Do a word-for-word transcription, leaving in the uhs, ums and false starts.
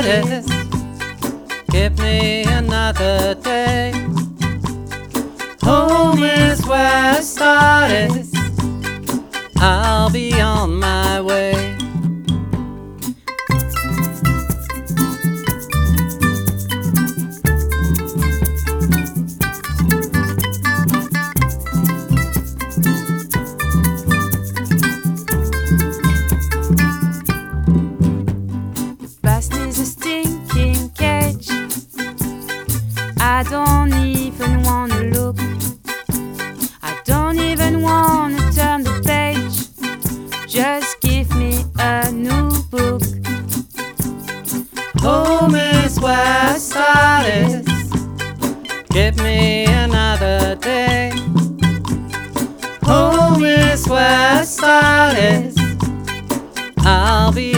started. Give me another day. Home is where I started. I'll be on my way. Past is a stinking cage. I don't even wanna look. I don't even wanna turn the page. Just give me a new book. Home is where I started. Give me another day. Home is where I started.